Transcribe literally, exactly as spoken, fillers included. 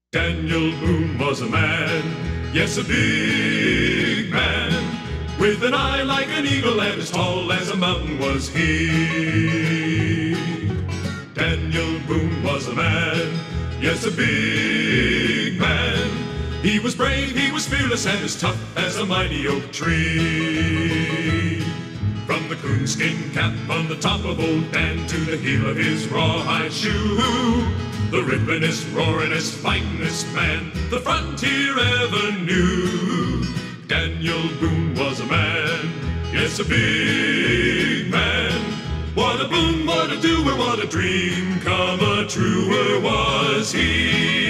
Daniel Boone was a man, yes, a big man, with an eye like an eagle and as tall as a mountain was he. Daniel Boone was a man, yes, a big man. He was brave, he was fearless, and as tough as a mighty oak tree. From the coonskin cap on the top of old Dan to the heel of his rawhide shoe, the rippinest, roaringest, fightingest man the frontier ever knew. Daniel Boone was a man, yes, a big man. What a boon, what a doer, what a dream come a truer was he.